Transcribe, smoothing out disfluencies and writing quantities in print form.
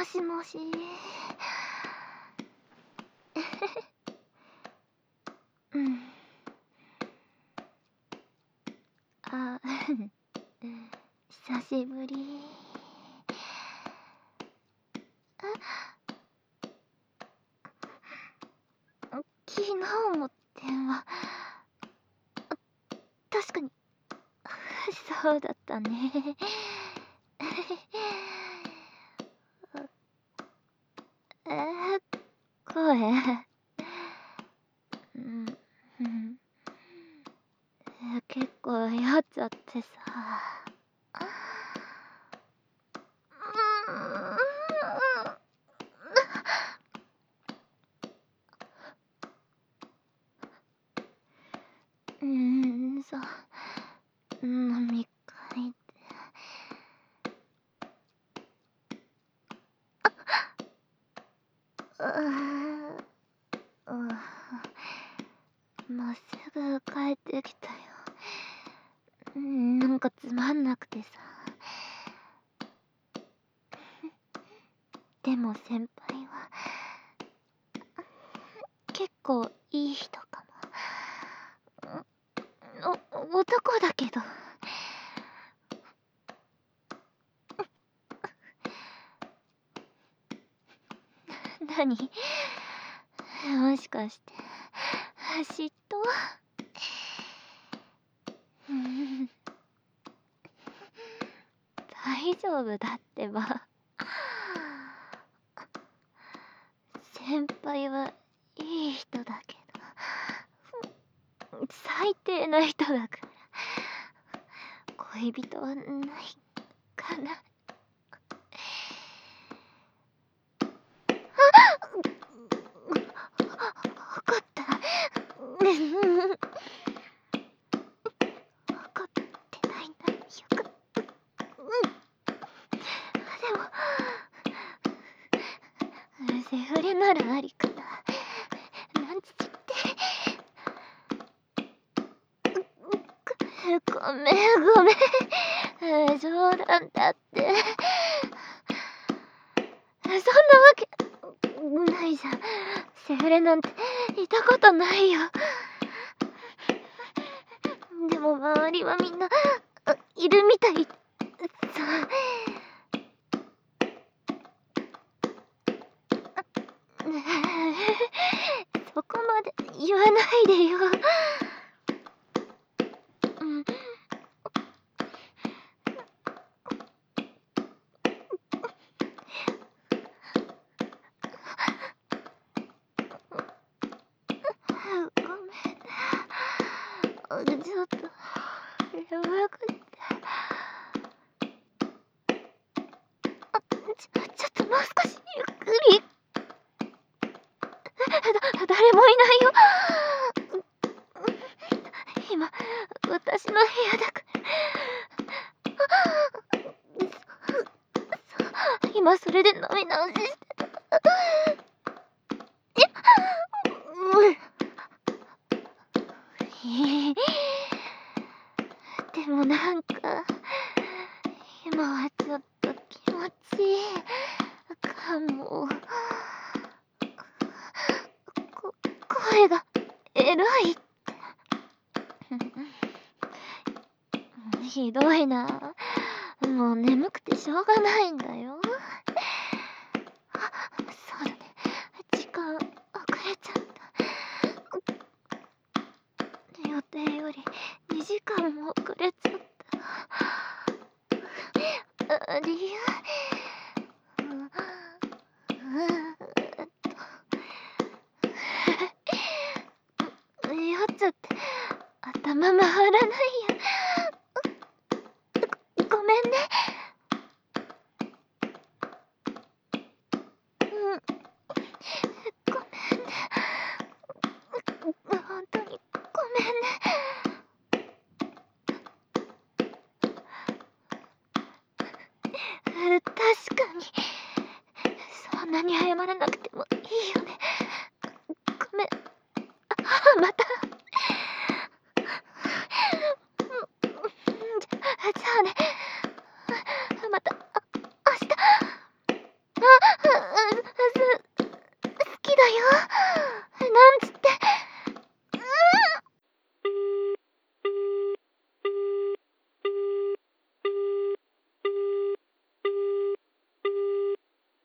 もしもし。うん。あ、久しぶり。昨日も電話。確かに、そうだったね。声。うん、うん。結構酔っちゃってさ。そう。飲み会で。もうすぐ帰ってきたよ。なんかつまんなくてさ。でも先輩は結構いい人かも。男だけど。何？もしかして嫉妬？大丈夫だってば。先輩はいい人だけど最低な人だから恋人はないかな。怒った。怒ってないんだ。よかった。でもセフレならありかな。なんつってごめん。冗談だって。そんなわけないじゃん。セフレなんていたことないよ。でも周りはみんないるみたいさ。そこまで言わないでよ。ごめん。ちょっとやばくて。ちょっともう少しゆっくり。誰もいないよ。今私の部屋だから。今それで飲み直ししてた。でもなんか今はちょっと気持ちいいかも。声がエロいってひどいな。もう眠くてしょうがないんだよ。そうだね。時間遅れちゃった。予定より2時間も遅れちゃった。理由？酔っちゃって頭回らないや。ごめんね。ごめんね。本当にごめんね。確かにそんなに謝らなくてもいいよね。ごめん。また。じゃあね。